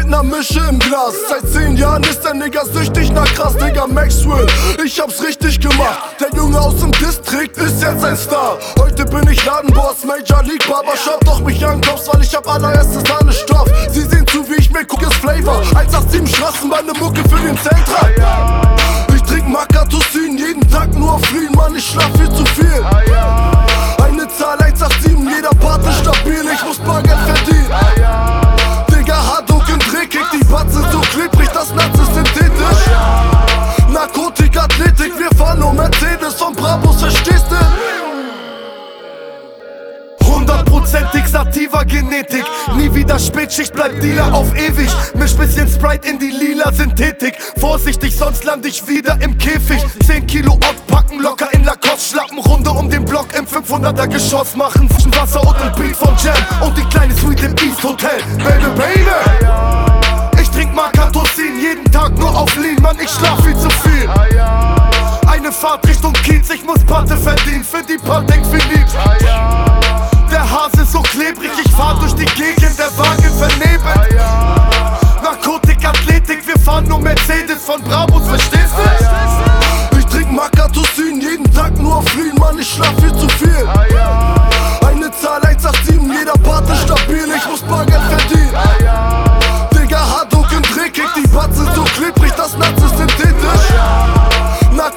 mit ner Mische im Glas. Seit 10 Jahren ist der Nigger süchtig nach Gras, Digga Maxwell. Ich hab's richtig gemacht. Der Junge aus dem District ist jetzt ein Star. Heute bin ich Ladenboss, Major League Barbershop. Doch mich ankommst, weil ich hab allererstes alles Stoff. Sie sehen zu, wie ich mir guck, ist Flavor. 187 Straßenbahn, ne Mucke für den Zentra. Ich trink Makatosin, jeden Tag nur auf Lean, Mann, ich schlaf viel zu viel. Eine Zahl 187, jeder Part ist stabil, ich muss Bargeld verdienen. Digga, Harduk und dreckig, die Bats sind so klebrig, das Natz ist synthetisch. Narkotik, Athletik, wir fahren nur Mercedes von Brabus, verstehst du? 100% aktiver Genetik. Nie wieder Spätschicht, bleib Dealer auf ewig. Misch bisschen Sprite in die lila Synthetik. Vorsichtig, sonst land ich wieder im Käfig. 10 Kilo Ott packen, locker in Lacoste. Schlappen Runde um den Block im 500er Geschoss. Machen zwischen Wasser und ein Beat von Jam. Und die kleine Suite im East Hotel. Baby, baby. Ich trink Makatosin, jeden Tag nur auf Lean. Mann, ich schlaf viel zu viel. Eine Fahrt Richtung Kiez, ich muss Patte verdienen. Für die Patek Philippe. Der Hase ist so klebrig, ich fahr durch die Gegend, der Wagen vernebelt. Narkotik, Athletik, wir fahren nur Mercedes von Brabus, verstehst du? Ich trink Makatosin, jeden Tag nur auf Lean, Mann, ich schlaf viel zu viel.